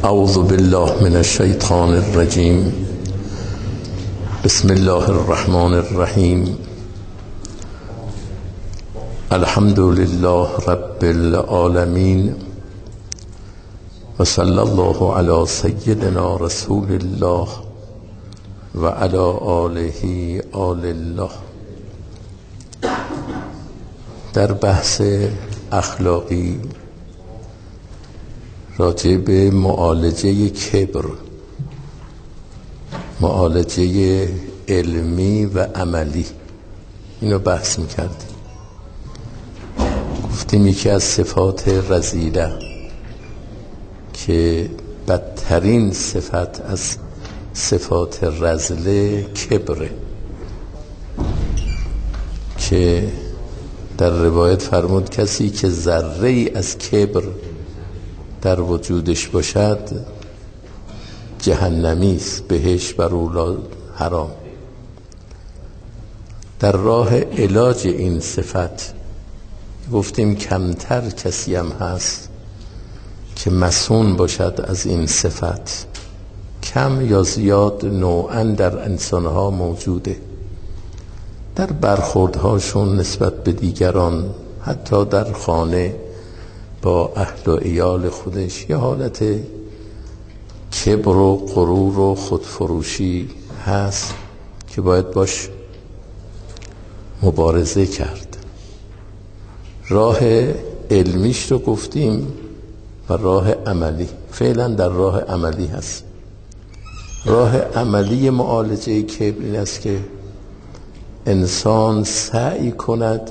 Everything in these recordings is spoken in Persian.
اعوذ بالله من الشیطان الرجیم. بسم الله الرحمن الرحیم. الحمد لله رب العالمین و صلی الله علی سیدنا رسول الله و علی آله آل الله. در بحث اخلاقی راجع به معالجه کبر، معالجه علمی و عملی، اینو بحث میکردیم. گفتیم یکی از صفات رذیله که بدترین صفت از صفات رذله کبره، که در روایت فرمود کسی که ذره ای از کبر در وجودش باشد جهنمی است، بهش بر او حرام. در راه علاج این صفت گفتیم کمتر کسی هم هست که مسئول باشد از این صفت، کم یا زیاد نوعاً در انسانها موجوده، در برخوردهاشون نسبت به دیگران، حتی در خانه با اهل و عیال خودش یه حالت کبر و غرور و خودفروشی هست که باید باش مبارزه کرد. راه علمیش رو گفتیم و راه عملی. فعلا در راه عملی هست. راه عملی معالجه کبر این است که انسان سعی کند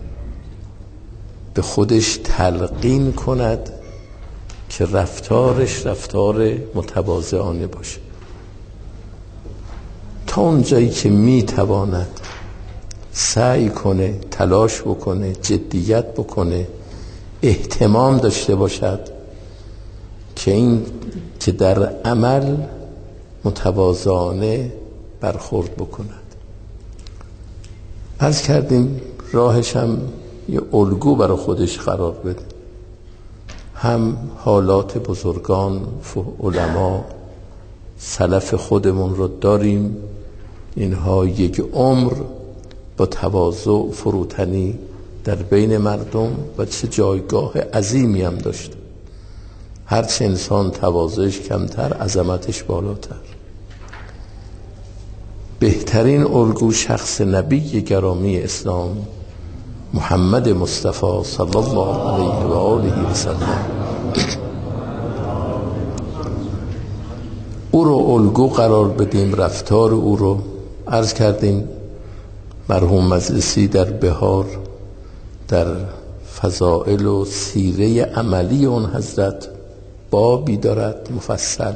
به خودش تلقین کند که رفتارش رفتار متواضعانه باشه، تا اون جایی که میتواند سعی کنه، تلاش بکنه، جدیت بکنه، اهتمام داشته باشد که این که در عمل متواضعانه برخورد بکند. عرض کردیم راهش هم یه الگو برای خودش قرار بده. هم حالات بزرگان علما سلف خودمون رو داریم، اینها یک عمر با تواضع فروتنی در بین مردم و چه جایگاه عظیمی هم داشت. هرچه انسان تواضعش کمتر عظمتش بالاتر. بهترین الگو شخص نبی گرامی اسلام محمد مصطفی صلی الله علیه و آله و سلم، او رو الگو قرار بدیم، رفتار او رو. عرض کردیم مرحوم مجلسی در بهار در فضائل و سیره عملی اون حضرت بابی دارد مفصل.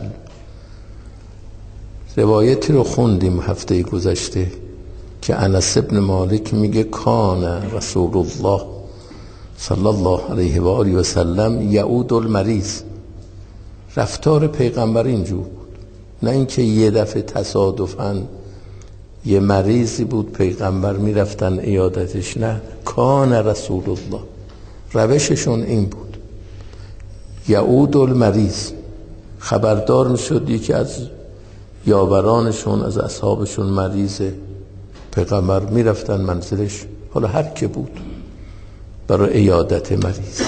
روایتی رو خوندیم هفته گذشته که انس ابن مالک میگه کان رسول الله صلی الله علیه و آله و سلم یعود المریض. رفتار پیغمبر اینجور بود، نه اینکه یه دفعه تصادفاً یه مریضی بود پیغمبر میرفتن عیادتش، نه، کان رسول الله روششون این بود. یعود المریض، خبردار میشد یکی از یاورانشون از اصحابشون مریضه، پیغمبر میرفتن منزلش، حالا هر که بود، برای عیادت مریض.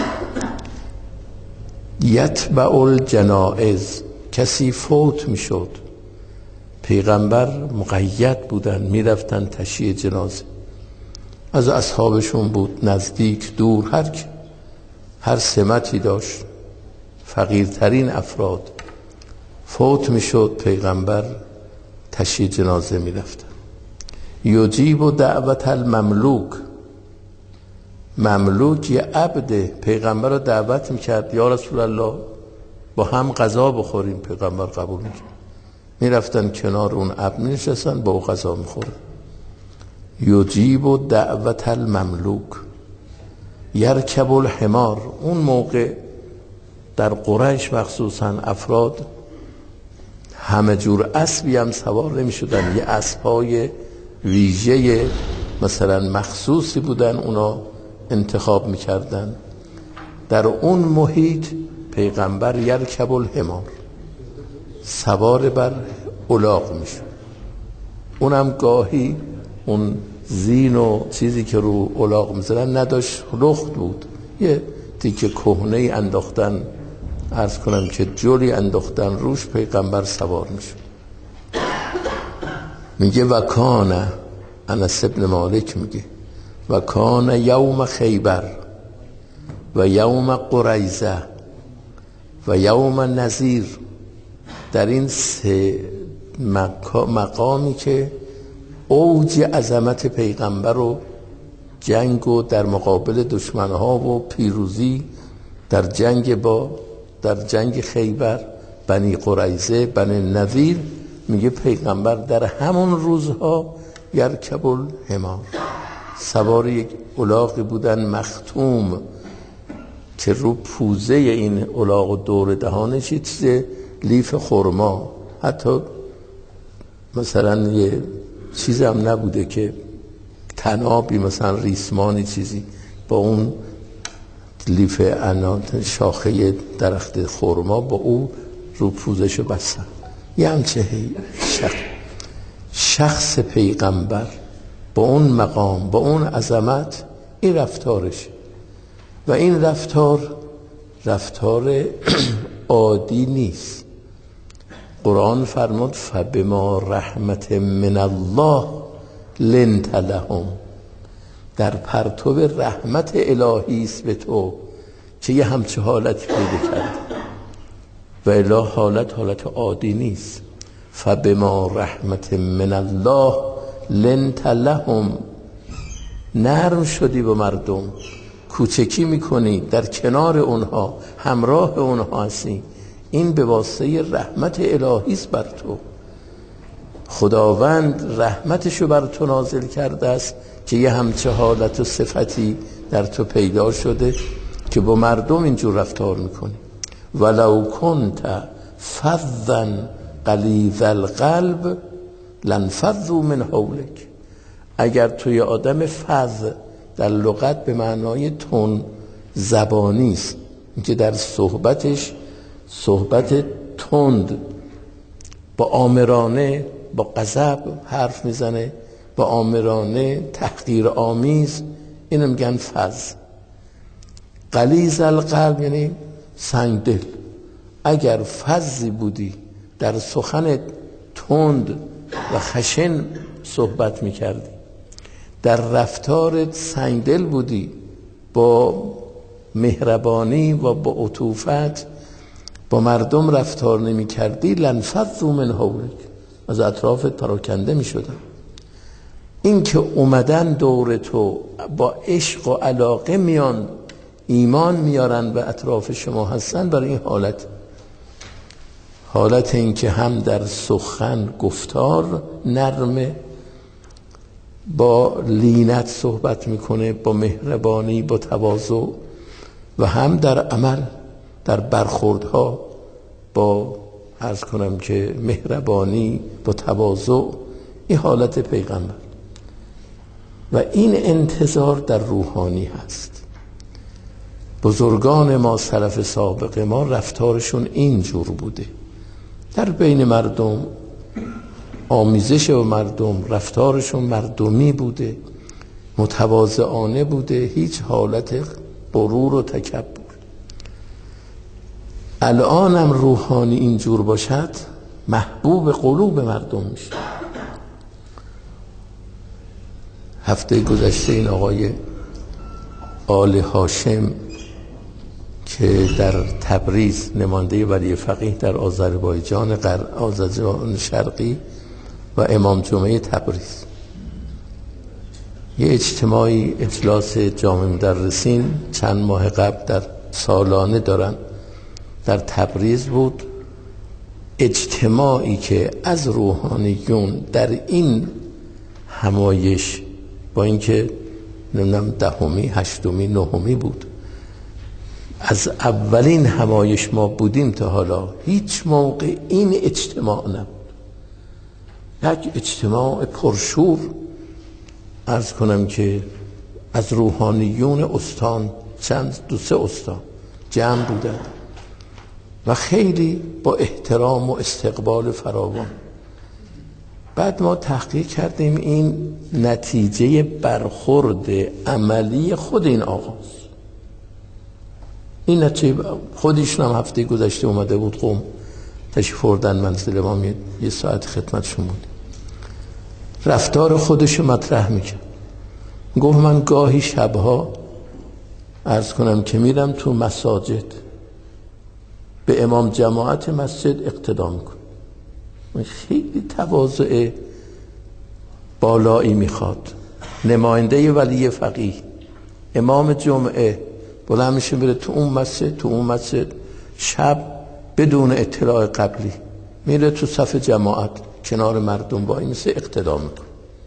یتبع الجنائز، کسی فوت میشد، پیغمبر مقید بودن میرفتن تشییع جنازه، از اصحابشون بود، نزدیک دور، هر سمتی داشت، فقیرترین افراد فوت میشد، پیغمبر تشییع جنازه میرفتن. یجیب دعوت المملوک، مملوک یه عبد پیغمبر رو دعوت میکرد، یا رسول الله با هم غذا بخوریم، پیغمبر قبول میکرد، میرفتن کنار اون عبد میشستن با او غذا میخورن. یجیب دعوت المملوک. یرکب الحمار، اون موقع در قریش مخصوصا افراد همه جور اسبی هم سوار نمی شدن، یه اسبای ویژه مثلا مخصوصی بودن، اونا انتخاب میکردن. در اون محیط پیغمبر یرکب الحمار، سوار بر الاغ میشه. اونم گاهی اون زین و چیزی که رو الاغ میزنن نداشت، لخت بود، یه تیکه کهنه ای انداختن، عرض کنم که جلی انداختن روش، پیغمبر سوار میشه. میگه و کان، انس ابن مالک میگه و کان یوم خیبر و یوم قریظه و یوم نذیر، در این سه مقامی که اوج عظمت پیغمبر و جنگ و در مقابل دشمنها و پیروزی در جنگ خیبر، بنی قریظه، بنی نذیر، میگه پیغمبر در همون روزها یرکب الحمار، سوار یک الاغی بودن مختوم که رو پوزه این الاغ و دور دهانش چیز لیف خرما، حتی مثلا یه چیز هم نبوده که تنابی، مثلا ریسمانی چیزی، با اون لیف عنان شاخه درخت خرما با او رو پوزشو بستن. یه همچه شخص پیغمبر با اون مقام، با اون عظمت، این رفتارش و این رفتار عادی نیست. قرآن فرمود فبما رحمت من الله لنت لهم، در پرتو رحمت الهی است به تو که یه همچه حالتی پیدا کرد و اله حالت عادی نیست. فبما رحمت من الله لنت لهم، نرم شدی با مردم، کوچکی میکنی، در کنار اونها، همراه اونها هستی. این به واسطه رحمت الهی است بر تو. خداوند رحمتشو بر تو نازل کرده است که یه همچه حالت و صفتی در تو پیدا شده که با مردم اینجور رفتار میکنی. ولو کنت فظا غلیظ القلب لانفضوا من حولک، اگر توی آدم فظ در لغت به معنای تون زبانی است، که در صحبت تند، با آمرانه، با غضب حرف میزنه، با آمرانه تحقیر آمیز، اینو میگن فظ. غلیظ القلب یعنی سنگدل. اگر فظی بودی، در سخنت تند و خشن صحبت میکردی، در رفتارت سنگدل بودی، با مهربانی و با عطوفت با مردم رفتار نمی کردی، لانفضوا من حولک، از اطرافت پراکنده می شدن. این که اومدن دور تو با عشق و علاقه میان، ایمان میارن و اطراف شما هستن، برای این حالت این که هم در سخن گفتار نرمه، با لینت صحبت میکنه، با مهربانی، با تواضع، و هم در عمل، در برخوردها با عرض کنم که مهربانی، با تواضع. این حالت پیغمبر و این انتظار در روحانی هست. بزرگان ما، سلف سابق ما، رفتارشون اینجور بوده، در بین مردم، آمیزش و مردم، رفتارشون مردمی بوده، متواضعانه بوده، هیچ حالت غرور و تکبر. الانم روحانی اینجور باشد، محبوب قلوب مردم میشه. هفته گذشته این آقای آل هاشم که در تبریز نماینده ولی فقیه در آذربایجان شرقی و امام جمعه تبریز، یه اجتماعی، اجلاس جامع مدرسین چند ماه قبل در سالانه دارن، در تبریز بود. اجتماعی که از روحانیون در این همایش، با اینکه نمیدونم دهمی، هشتمی، نهمی بود، از اولین همایش ما بودیم تا حالا، هیچ موقع این اجتماع نبود. یک اجتماع پرشور، عرض کنم که از روحانیون استان، دو سه استان جمع بودن و خیلی با احترام و استقبال فراوان. بعد ما تحقیق کردیم این نتیجه برخورد عملی خود این آقاست. این نتیجه خودشون هم هفته گذشته اومده بود قم تشریف آوردن منزل ما، یه ساعت خدمتشون بود. رفتار خودش مطرح میکرد. گفت من گاهی شبها عرض کنم که میرم تو مساجد به امام جماعت مسجد اقتدا میکنم. خیلی تواضع بالایی میخواد. نماینده ولی فقیه امام جمعه بلند میشه میره تو اون مسجد شب بدون اطلاع قبلی میره تو صف جماعت کنار مردم وای میسه اقتدا میکنه.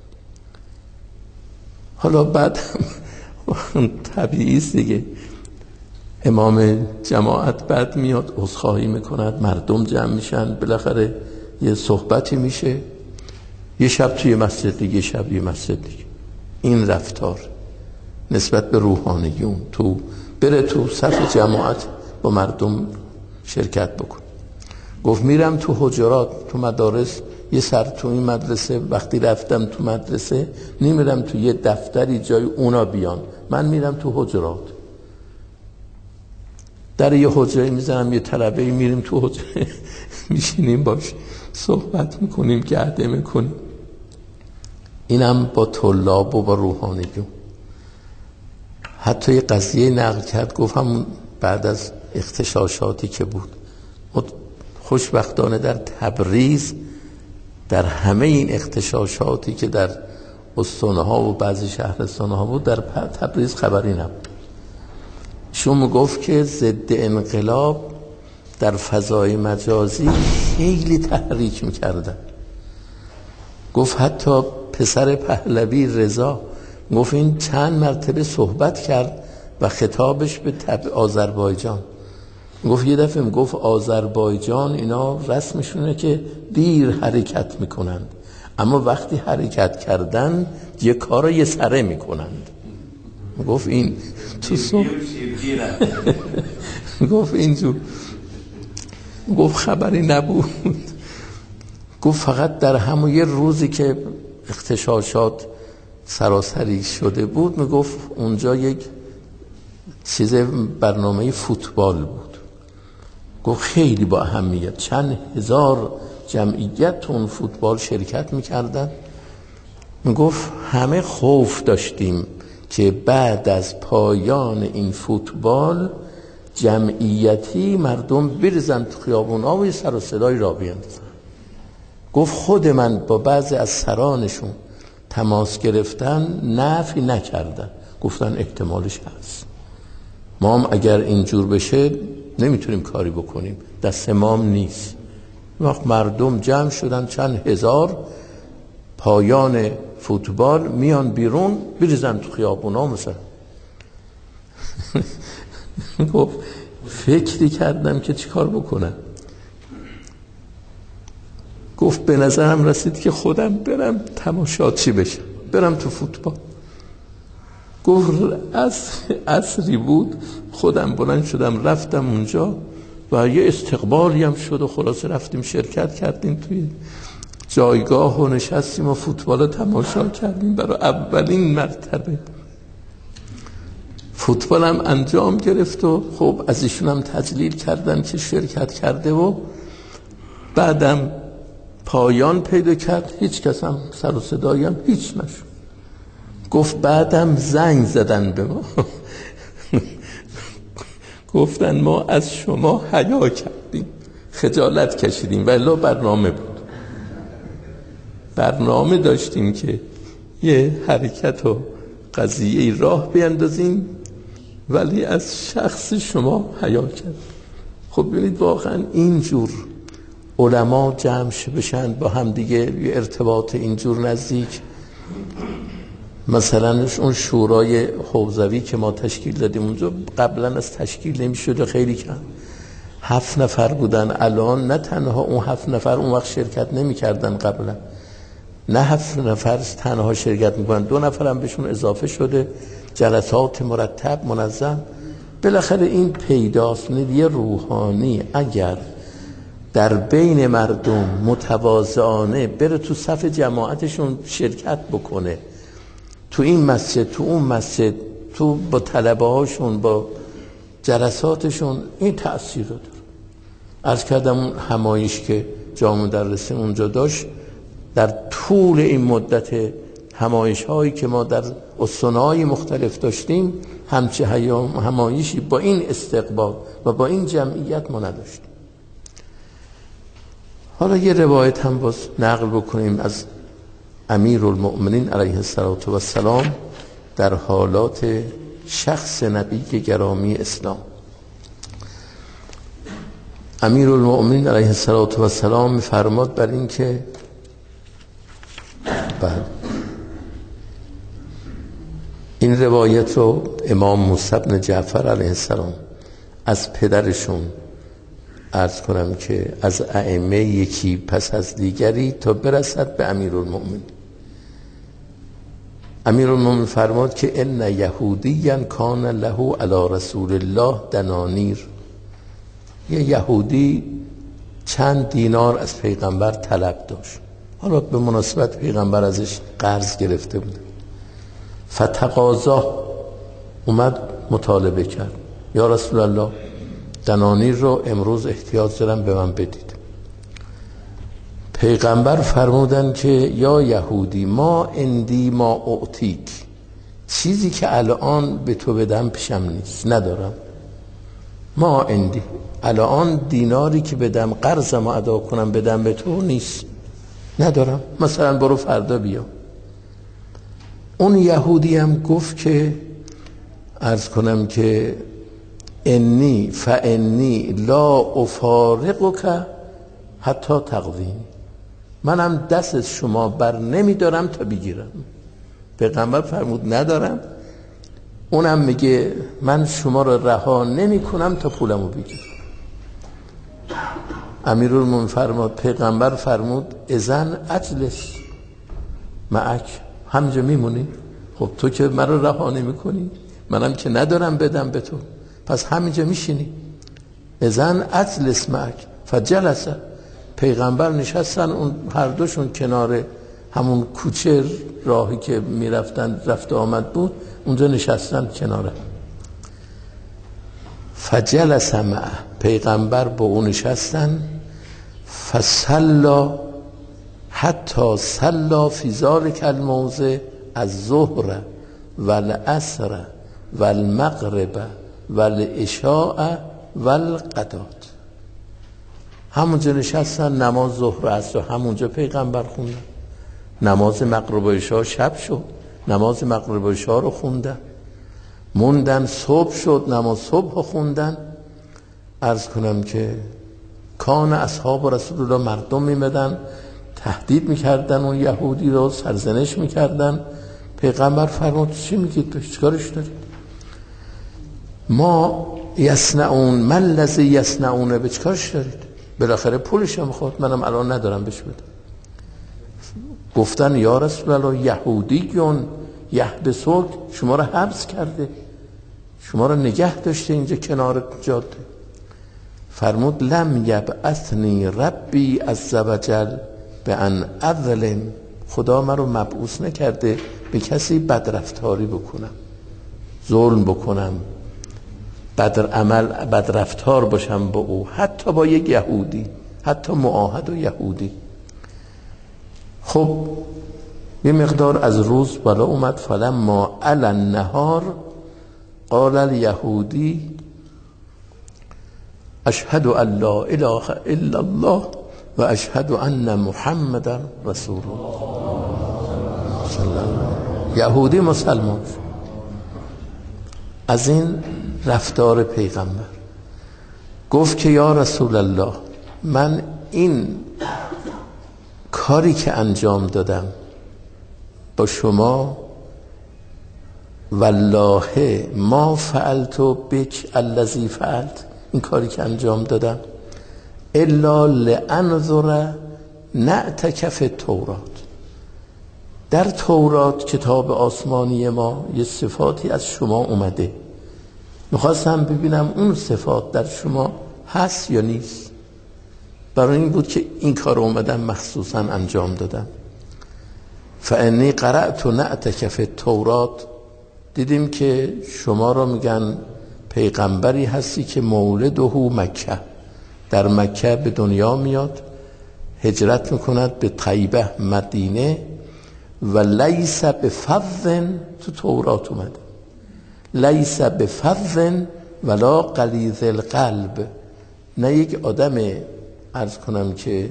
حالا بعد طبیعی است دیگه، امام جماعت بعد میاد عذرخواهی میکند، مردم جمع میشن، بالاخره یه صحبتی میشه، یه شب توی مسجد دیگه، شب یه مسجد دیگه. این رفتار نسبت به روحانیون تو بره تو صف جماعت با مردم شرکت بکن. گفت میرم تو حجرات تو مدارس، یه سر تو این مدرسه وقتی رفتم تو مدرسه نمیرم تو یه دفتری جای اونا بیان، من میرم تو حجرات، در یه حجره میزنم یه طلبه میریم تو حجره میشینیم باش صحبت میکنیم گرده میکنیم. اینم با طلاب و با روحانیون. حتی یه قضیه نقل کرد، گفت همون بعد از اغتشاشاتی که بود خوشبختانه در تبریز در همه این اغتشاشاتی که در استانها و بعضی شهرستانها بود در تبریز خبری نبود. شما گفت که ضد انقلاب در فضای مجازی خیلی تحریک میکردن. گفت حتی پسر پهلوی رضا گفت این چند مرتبه صحبت کرد و خطابش به آذربایجان. گفت یه دفعه گفت آذربایجان اینا رسمشونه که دیر حرکت میکنند، اما وقتی حرکت کردن یه کار یه سره میکنند. گفت این تو گفت اینجور، گفت خبری نبود. گفت فقط در همون یه روزی که اغتشاشات سراسری شده بود میگفت اونجا یک چیز برنامه فوتبال بود. گفت خیلی با اهمیت، چند هزار جمعیت تو اون فوتبال شرکت میکردن. میگفت همه خوف داشتیم که بعد از پایان این فوتبال جمعیتی مردم بریزن تو خیابونا و یه سر و صدای را بیندازن. گفت خود من با بعضی از سرانشون تماس گرفتن نفی نکردن، گفتن احتمالش هست، ما هم اگر اینجور بشه نمیتونیم کاری بکنیم، دست ما هم نیست. وقت مردم جمع شدن چند هزار، پایان فوتبال میان بیرون بریزن تو خیابونا مثلا. گفت فکری کردم که چی کار بکنم. گفت به نظرم رسید که خودم برم تماشاچی بشم، برم تو فوتبال. گفت از عصری بود خودم بلند شدم رفتم اونجا و یه استقبالی هم شد و خلاصه رفتیم شرکت کردیم توی جایگاه و نشستیم و فوتبال تماشا کردیم. برای اولین مرتبه فوتبال هم انجام گرفت و خب از ایشون هم تجلیل کردن که شرکت کرده و بعدم پایان پیدا کرد. هیچ کس هم سر و صدایی هم هیچ نشد. گفت بعدم زنگ زدن به ما گفتن ما از شما حیا کردیم، خجالت کشیدیم، ولی برنامه بود، برنامه داشتیم که یه حرکت و قضیه راه بیندازیم، ولی از شخص شما حیا کرد. خب ببینید واقعا اینجور علما جمع بشن با هم دیگه، یه ارتباط اینجور نزدیک. مثلا اون شورای حوزوی که ما تشکیل دادیم اونجا قبلا از تشکیل نمی‌شد، خیلی کم 7 نفر بودن. الان نه تنها اون 7 نفر اون وقت شرکت نمی‌کردن، قبلا نه 7 نفر تنها شرکت می‌کنن، 2 نفر هم بهشون اضافه شده، جلسات مرتب منظم. بالاخره این پیداست. یه روحانی اگر در بین مردم متواضعانه بره تو صف جماعتشون شرکت بکنه، تو این مسجد، تو اون مسجد، تو با طلبه هاشون، با جلساتشون، این تأثیر رو داره. عرض کردم اون همایش که جامع مدرسه اونجا داشت، در طول این مدت همایش هایی که ما در استانهای مختلف داشتیم، همچه همایشی با این استقبال و با این جمعیت ما نداشتیم. حالا یه روایت هم باز نقل بکنیم از امیرالمؤمنین علیه السلام در حالات شخص نبی گرامی اسلام. امیرالمؤمنین علیه السلام می‌فرماد بر این که این روایت رو امام موسی بن جعفر علیه السلام از پدرشون عرض کنم که از ائمه یکی پس از دیگری تا برسد به امیرالمؤمنین. امیرالمؤمنین فرمود که ان یهودیا کان له علی رسول الله دنانیر. یه یهودی چند دینار از پیغمبر طلب داشت. حالا به مناسبت پیغمبر ازش قرض گرفته بود. فتقاضا، اومد مطالبه کرد، یا رسول الله دنانیر رو امروز احتیاج دارم، به من بدید. پیغمبر فرمودن که یا یهودی ما اندی ما اعطیک، چیزی که الان به تو بدم پیشم نیست، ندارم. ما اندی، الان دیناری که بدم قرضمو ادا کنم بدم به تو نیست، ندارم، مثلا برو فردا بیا. اون یهودی هم گفت که عرض کنم که انی فانی لا افارقک حتی تقضینی، منم دست از شما بر نمیدارم تا بگیرم. پیغمبر فرمود ندارم. اونم میگه من شما رو رها نمی کنم تا پولمو بگیرم. امیرالمومنین فرمود، پیغمبر فرمود اذن اجلس معک، همینجا میمونی؟ خب تو که من رو رها نمی کنی، منم که ندارم بدم به تو، پس همینجا میشینی. اذن اجلس معک فجلس. پیغمبر نشستن، اون هر دوشون کنار همون کوچه راهی که میرفتن رفت آمد بود، اونجا نشستن کناره. فجلس معه، پیغمبر با اون نشستن. فصلا حتی صلا فی ذلک الموضع الظهر والعصر والمغرب والعشاء والغدات. همونجا نشستن، نماز ظهر و عصر همونجا پیغمبر خوندن، نماز مغرب و عشاء شب شد، نماز مغرب و عشاء رو خوندن، موندن صبح شد، نماز صبح رو خوندن. عرض کنم که کان اصحاب رسول الله، مردم میمدن تهدید میکردن اون یهودی رو، سرزنش میکردن. پیغمبر فرمود چی میگید تو، چیکارش دارید؟ ما یصنعون من الذی یصنعون، به چیکارش دارید؟ بالاخره پولش هم خورد، منم الان ندارم بهش بدم. گفتن یا رسول الله یهودیون یحبسوک، شما رو حبس کرده، شما رو نگه داشته اینجا کنار جاده. فرمود لم یبعثنی ربی عز وجل به ان اظلم، خدا من رو مبعوث نکرده به کسی بدرفتاری بکنم، ظلم بکنم، بدرفتار باشم با او، حتی با یک یهودی، حتی معاهد و یهودی. خب یه مقدار از روز بالا اومد. فلما علی النهار قال الیهودی اشهد ان لا اله الا الله و اشهد ان محمدا رسول الله. یهودی مسلمان. از این رفتار پیغمبر گفت که یا رسول الله، من این کاری که انجام دادم با شما، والله ما فعلت بک الذی فعلت، این کاری که انجام دادم الا لانظر نعتک فی التورات، در تورات کتاب آسمانی ما یه صفاتی از شما اومده میخواستم ببینم اون صفات در شما هست یا نیست. برای این بود که این کار اومدم مخصوصا انجام دادم. فانی قرأت نعتک فی التورات، دیدیم که شما را میگن پیغمبری هستی که مولده مکه، در مکه به دنیا میاد، هجرت میکند به طیبه مدینه و لیس بفظ، تو تورات اومده لیس بفظ ولا غلیظ القلب، نه یک آدم عرض کنم که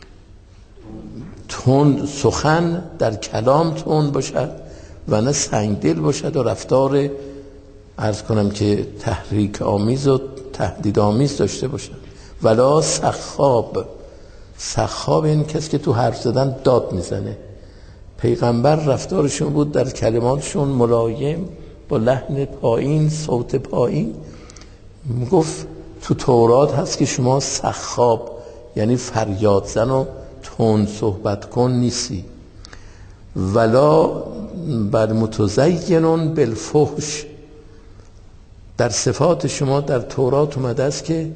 تند سخن در کلام تند باشد و نه سنگدل باشد و رفتار عرض کنم که تحریک آمیز و تهدید آمیز داشته باشد. ولا سخاب، سخاب این کسی که تو حرف زدن داد میزنه. پیغمبر رفتارشون بود در کلماتشون ملایم، با لحن پایین، صوت پایین. گفت تو تورات هست که شما سخاب یعنی فریاد زن و تند صحبت کن نیستی. ولا بر متزین بالفحش، در صفات شما در تورات اومده است که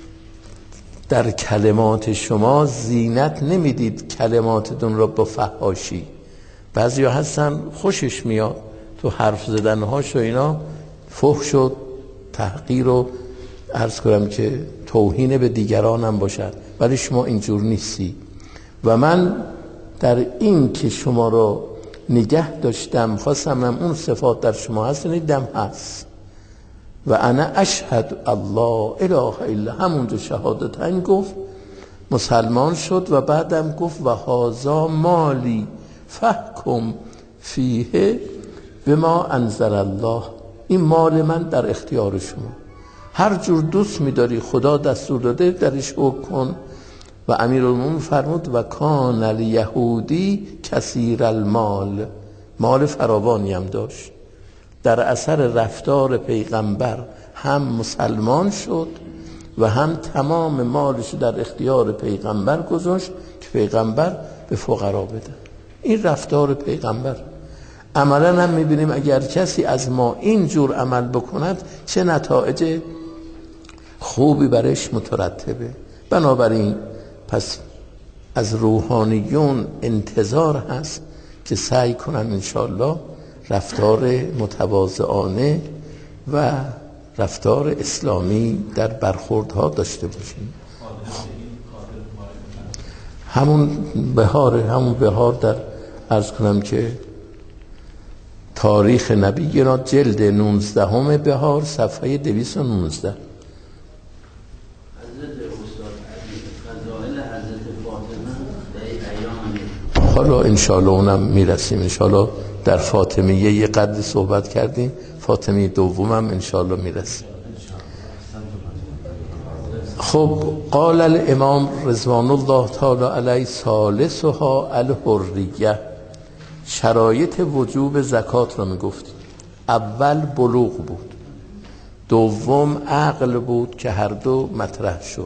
در کلمات شما زینت نمیدید کلماتتون را با فحاشی. بعضی ها هستن خوشش میاد تو حرف زدنهاش و اینا فحش و تحقیر و عرض کنم که توهین به دیگران هم باشد، ولی شما اینجور نیستی. و من در این که شما رو نگه داشتم خواستم اون صفات در شما هست، نیدم هست. و انا اشهد الله اله الا، همونجا شهادتن گفت، مسلمان شد و بعدم گفت و هذا مالی فحکم فیه بما انزل الله، این مال من در اختیار شما، هر جور دوست می‌داری خدا دستور داده درش حکم کن. و امیرالمومنین فرمود و کان الیهودی کثیر المال، مال فراوانی هم داشت. در اثر رفتار پیغمبر هم مسلمان شد و هم تمام مالش در اختیار پیغمبر گذاشت که پیغمبر به فقرا بده. این رفتار پیغمبر. عملا هم میبینیم اگر کسی از ما این جور عمل بکند چه نتایج خوبی برش مترتبه. بنابراین پس از روحانیون انتظار هست که سعی کنن انشاءالله رفتار متواضعانه و رفتار اسلامی در برخوردها داشته باشیم. همون بهار در عرض کنم که تاریخ نبینا جلد 19 بهار صفحه 219. حالا انشاءالله اونم میرسیم، انشاءالله در فاطمیه یه قدر صحبت کردیم، فاطمیه دومم انشاءالله میرسیم. خب قال الامام رضوان الله تعالی علیه ثالثها الحریه، شرایط وجوب زکات رو میگفتیم. اول بلوغ بود، دوم عقل بود که هر دو مطرح شد.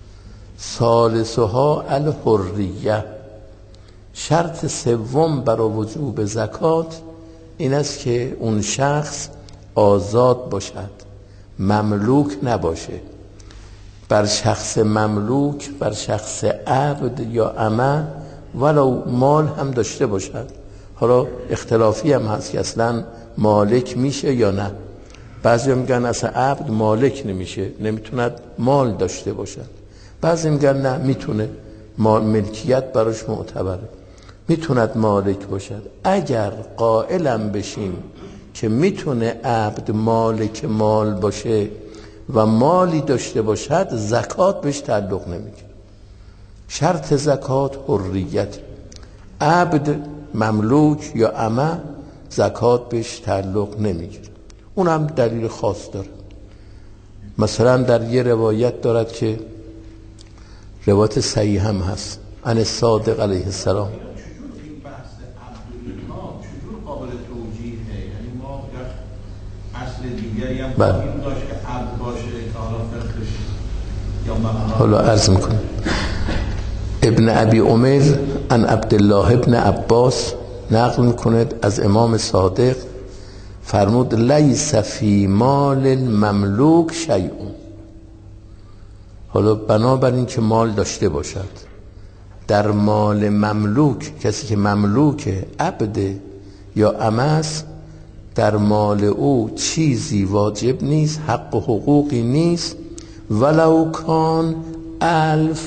ثالثها الحریه، شرط سوم برای وجوب زکات این است که اون شخص آزاد باشد، مملوک نباشه. بر شخص مملوک، بر شخص عبد یا امه ولو مال هم داشته باشد، حالا اختلافی هم هست که اصلا مالک میشه یا نه. بعضی میگن اصلا عبد مالک نمیشه، نمیتوند مال داشته باشد. بعضی میگن نه میتونه، ملکیت براش معتبره، میتوند مالک باشد. اگر قائلم بشیم که میتونه عبد مالک مال باشه و مالی داشته باشد، زکات بهش تعلق نمیگیره. شرط زکات حریت، عبد مملوک یا امه زکات بهش تعلق نمیگیره. اونم دلیل خاص داره. مثلا در یه روایت دارد که روایت صحیح هم هست عن الصادق علیه السلام. حالا عرض میکنم ابن ابی عمر عن عبدالله ابن عباس نقل میکند از امام صادق فرمود لیس فی مال المملوک شیء. حالا بنابراین که مال داشته باشد، در مال مملوک، کسی که مملوک عبد یا امس، در مال او چیزی واجب نیست، حق و حقوقی نیست، ولو کان الف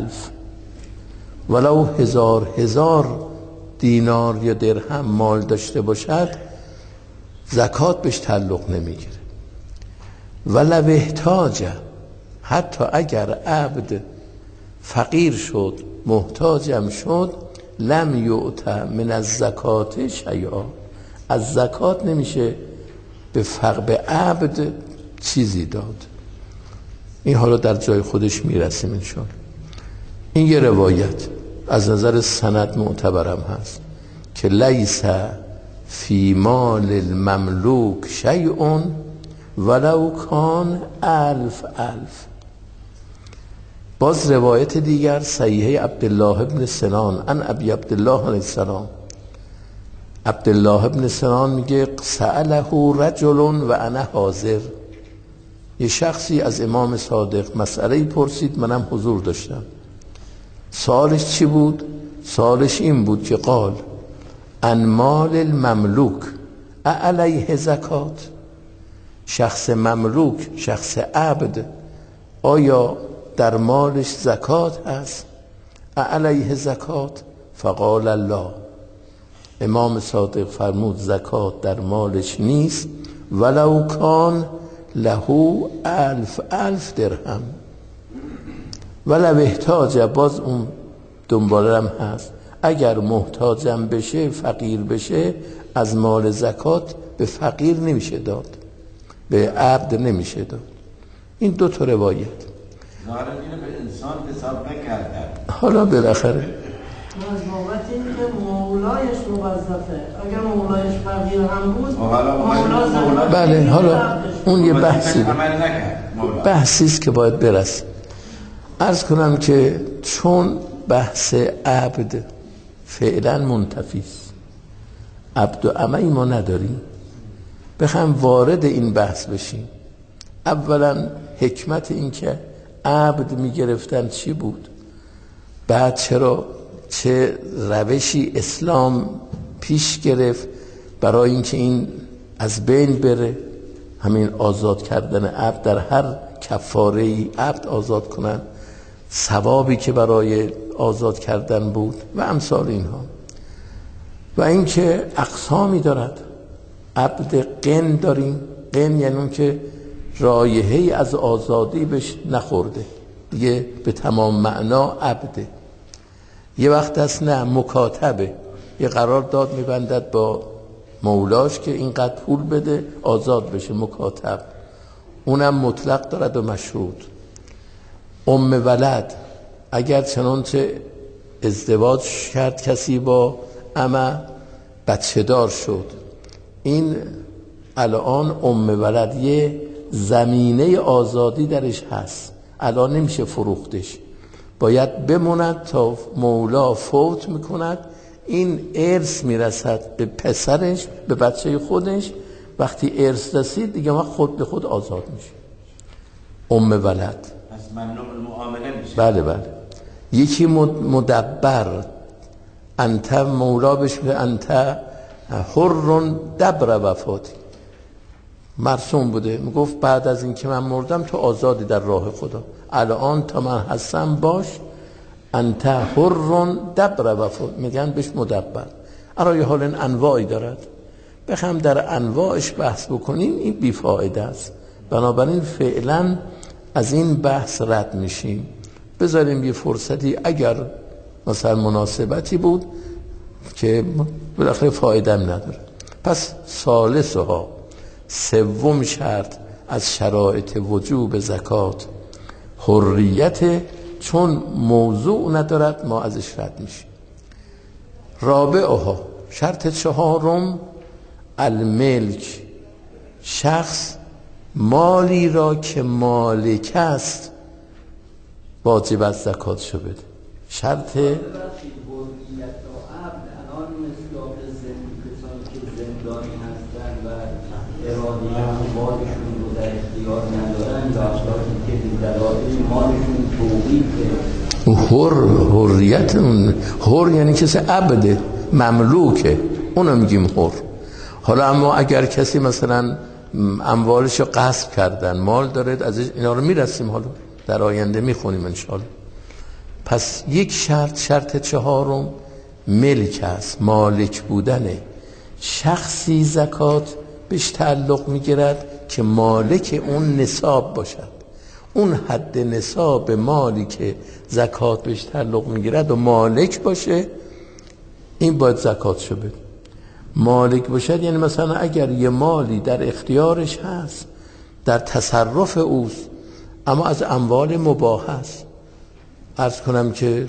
ولو هزار دینار یا درهم مال داشته باشد، زکات بهش تعلق نمیگیره. ولو احتاج، حتی اگر عبد فقیر شد، محتاجم شد، لم یؤت من الزکات شیئا، از زکات نمیشه به عبد چیزی داد. این حالا در جای خودش میرسیم انشاءالله. این یه روایت از نظر سند معتبرم هست که لیس فی مال المملوک شیء ولو کان الف. باز روایت دیگر صحیحه عبدالله ابن سنان عن ابی عبدالله علیه السلام. عبدالله ابن سنان میگه سأله رجل و انا حاضر، یه شخصی از امام صادق مسئله پرسید، منم حضور داشتم. سوالش چی بود؟ سوالش این بود که قال ان مال المملوک علیه زکات، شخص مملوک، شخص عبد، آیا در مالش زکات هست؟ علیه زکات؟ فقال الله، امام صادق فرمود زکات در مالش نیست، ولو کان له الف درهم. ولو احتاج، باز اون دنباله هم هست، اگر محتاجم بشه، فقیر بشه، از مال زکات به فقیر نمیشه داد، به عبد نمیشه داد. این دو تا روایت ظاهرا اینو به انسان حساب نکردن. حالا بالاخره از بابت این که مولایش موظفه، اگر مولایش فقیر هم بود مولا، بله، حالا اون یه بحثی است که باید برسیم. عرض کنم که چون بحث عبد فعلا منتفی است، عبد و امه ما نداریم، بخوایم وارد این بحث بشیم. اولا حکمت این که عبد میگرفتن چی بود؟ بعد چه روشی اسلام پیش گرفت برای اینکه این از بین بره؟ همین آزاد کردن عبد، در هر کفاره ای عبد آزاد کنن، ثوابی که برای آزاد کردن بود و امثال اینها. و اینکه اقسامی دارد. عبد قن داریم، قن یعنی اون که رایحه‌ای از آزادی بهش نخورده، دیگه به تمام معنا عبده. یه وقت هست نه مکاتبه، یه قرارداد میبندد با مولاش که اینقدر پول بده آزاد بشه، مکاتب. اونم مطلق دارد و مشروط. ولد، اگر چنانچه ازدواج کرد کسی با امه، بچه دار شد، این الان ولد یه زمینه آزادی درش هست، الان نمیشه فروختش، باید بموند تا مولا فوت میکند، این ارث میرسد به پسرش، به بچه خودش. وقتی ارث رسید دیگه ما خود به خود آزاد میشه. ولد از ممنوع المعامله میشه. بله. یکی مدبر، انت مولا بشه، انت حر دبر وفاتی، مرسوم بوده، میگفت بعد از این که من مردم تو آزادی در راه خدا، الان تا من هستم باش، انت حر دبر وفات، میگن بهش مدبر. برای حال این انواعی دارد، بخوام در انواعش بحث بکنیم این بیفایده است. بنابراین فعلا از این بحث رد میشیم، بذاریم یه فرصتی اگر مثلا مناسبتی بود که بالاخره فایده هم نداره. پس ثالثها، سوم شرط از شرایط وجوب زکات حریت، چون موضوع ندارد ما ازش رد میشیم. رابعها، شرط چهارم الملک، شخص مالی را که مالک است واجب از زکاتشو بده. شرط زندانی هستن و اراده مالشون رو در اختیار ندارن و افرادی که دلایل مالشون توقیفه حریت حر یعنی کسی عبده مملوکه، اونو میگیم حر. حالا اما اگر کسی مثلا اموالش رو غصب کردن، مال داره ازش، اینا رو میرسیم حالا در آینده میخونیم انشاءالله. پس یک شرط چهارم ملک است، مالک بودنه. شخصی زکات بهش تعلق میگیرد که مالک اون نصاب باشد، اون حد نصاب مالی که زکات بهش تعلق میگیرد و مالک باشه، این باید زکاتشو بده. مالک باشد یعنی مثلا اگر یه مالی در اختیارش هست، در تصرف اوست، اما از اموال مباح هست، عرض کنم که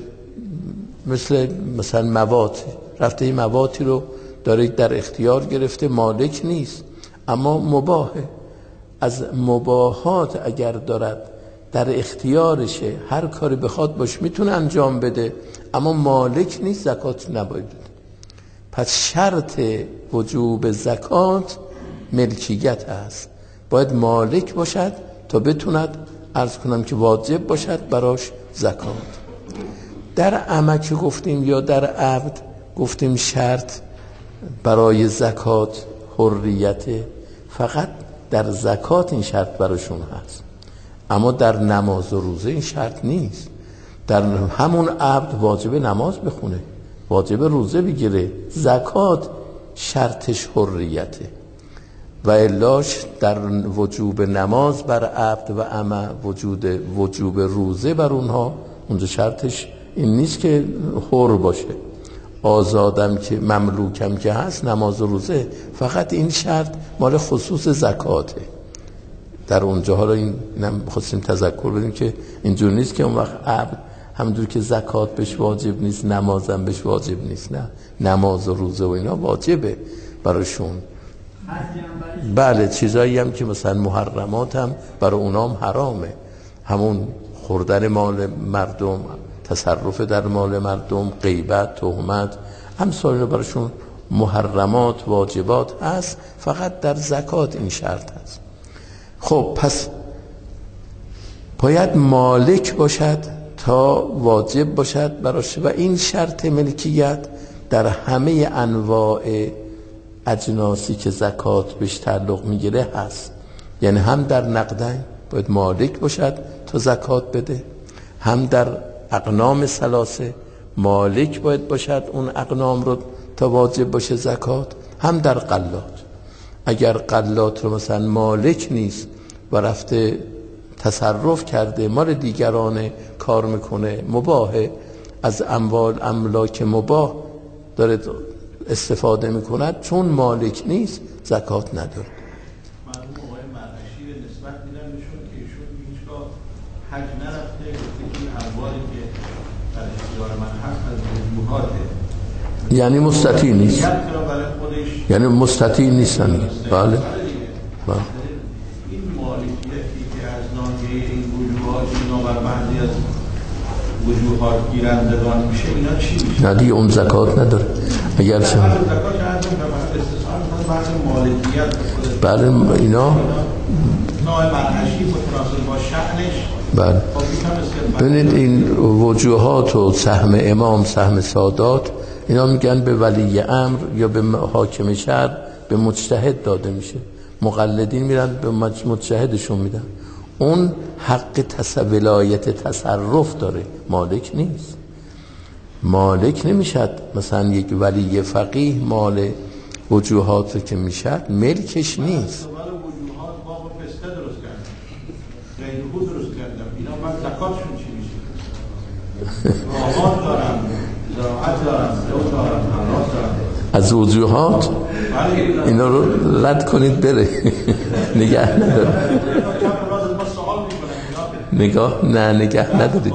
مثلا مواد، رفته این موادی رو داره در اختیار گرفته، مالک نیست اما مباحه. از مباحات اگر دارد در اختیارشه، هر کاری بخواد باش میتونه انجام بده، اما مالک نیست، زکات نباید بده. پس شرط وجوب زکات ملکیت است، باید مالک باشد تا بتوند عرض کنم که واجب باشد براش زکات. در امک گفتیم یا در عبد گفتیم شرط برای زکات حریت، فقط در زکات این شرط براشون هست، اما در نماز و روزه این شرط نیست. در همون عبد واجب نماز بخونه، واجب روزه بگیره، زکات شرطش حریته. و الاش در وجوب نماز بر عبد و امه، وجوب روزه بر اونها، اونجا شرطش این نیست که حر باشه. آزادم که مملوکم که هست، نماز و روزه، فقط این شرط مال خصوص زکاته. در اونجا حالا اینم خواستیم تذکر بدیم که اینجور نیست که اون وقت عبد همونجور که زکات بهش واجب نیست نمازم بهش واجب نیست، نه، نماز و روزه و اینا واجبه براشون. بله، چیزایی هم که مثلا محرمات هم برای اونام حرامه، همون خوردن مال مردم، تصرف در مال مردم، غیبت، تهمت، همسایه براشون محرمات واجبات هست، فقط در زکات این شرط هست. خب پس باید مالک باشد تا واجب باشد براش، و این شرط ملکیت در همه انواع اجناسی که زکات بهش تعلق میگیره هست. یعنی هم در نقدین باید مالک باشد تا زکات بده، هم در اقنام ثلاثه مالک باید باشد اون اقنام رو تا واجب باشه زکات، هم در قلات. اگر قلات رو مثلا مالک نیست و رفته تصرف کرده، مال دیگرانه کار میکنه، مباهه، از املاک مباه داره استفاده میکند، چون مالک نیست زکات نداره. مرحوم آقای مرعشی نسبت میدن نشون که ایشون هیچگاه حج نرفته، گفته که اموالی که در اختیار من هست از وجوهاته، یعنی مستطیع نیست، یعنی مستطیع نیستن. بله. این مالکیتی که از ناحیه این وجوهات اینا بر بعضی از وجوهات گیرندگان میشه، اینا چی میشه؟ نه دیگه اون زکات نداره. اگر چه زکات هستون که استثار بعض مالکیت، بله اینا نوع مرعشی متناسب با شأنش. بله. ببینید این وجوهات و سهم امام، سهم سادات، اینا میگن به ولی امر یا به حاکم شهر، به مجتهد داده میشه. مقلدین میرن به مجتهدشون میدن. اون حق ولایت تصرف داره، مالک نیست. مالک نمیشد مثلا یک ولی فقیه مال وجوهات رو که میشد ملکش نیست. وجوهات باب پسته درست کردن، غیرهو درست کردن، اینا بعد زکاتشون چی میشه؟ آباد دارن، زراعت دارن، دو دارن، حراس دارن. از وجوهات اینا رو رد کنید بره. نگه نداره. نگاه ندارید.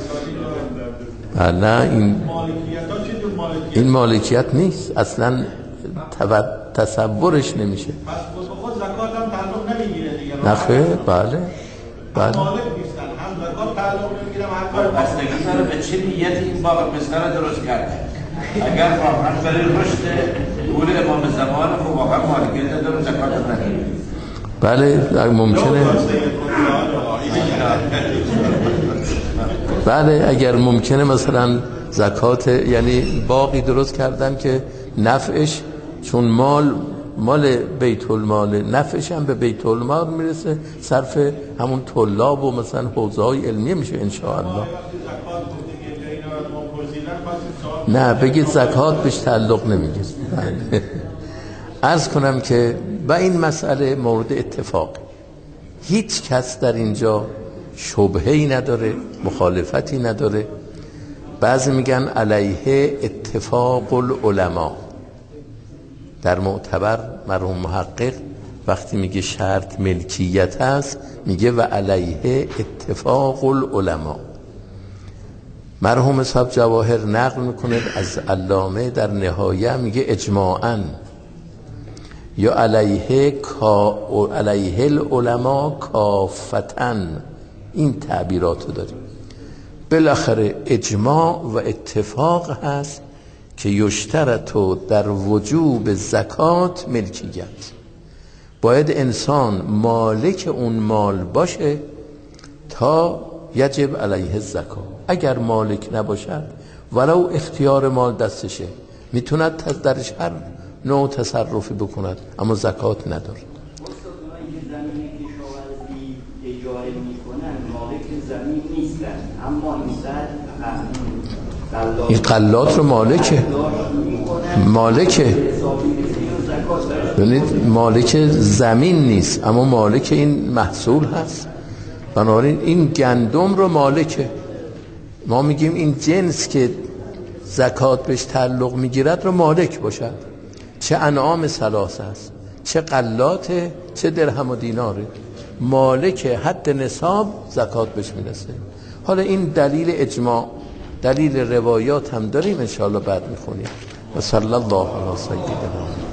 نه این مالکیت نیست اصلا، تصورش نمیشه. پس خود زکات هم تعلق نمیگیره دیگه. نخیر. بله. مالک نیستن، هم زکات تعلق نمیگیره، هم کار بستگی داره به چه نیتی این باغ پستر درست کرده. اگر واقعا برای رشد پول امام زمان خب واقعا مالکیت داره زکات نداره. بله ممکنه. بله اگر ممکنه مثلا زکات، یعنی باقی درست کردن که نفعش چون مال بیت المال، نفعش هم به بیت المال میرسه، صرف همون طلاب و مثلا حوزه‌های علمیه میشه ان شاء الله. نه بگید زکات بهش تعلق نمیگیره. عرض کنم که و این مسئله مورد اتفاق، هیچ کس در اینجا شبهه‌ای نداره، مخالفتی نداره. بعضی میگن علیه اتفاق العلماء. در معتبر مرحوم محقق وقتی میگه شرط ملکیت هست میگه و علیه اتفاق العلماء. مرحوم صاحب جواهر نقل میکنه از علامه در نهایه میگه اجماعاً یا علیه العلماء کافتاً، این تعبیراتو داریم. بالاخره اجماع و اتفاق هست که یشترط در وجوب زکات ملکیت. باید انسان مالک اون مال باشه تا یجب علیه الزکات. اگر مالک نباشد ولو اختیار مال دستشه میتوند درش هر نوع تصرفی بکند اما زکات نداره. اجاره میکنن مالک زمین نیستن، اما این قلات رو مالکه ببینید مالک زمین نیست اما مالک این محصول هست. بنابراین این گندم رو مالکه. ما میگیم این جنس که زکات بهش تعلق میگیرد رو مالک باشد، چه انعام ثلاثه است، چه قلاته، چه درهم و دیناره، مالک حد نصاب زکات بهش میرسه. حالا این دلیل اجماع، دلیل روایات هم داریم ان شاء الله بعد میخونیم. و صلی الله علی سیدنا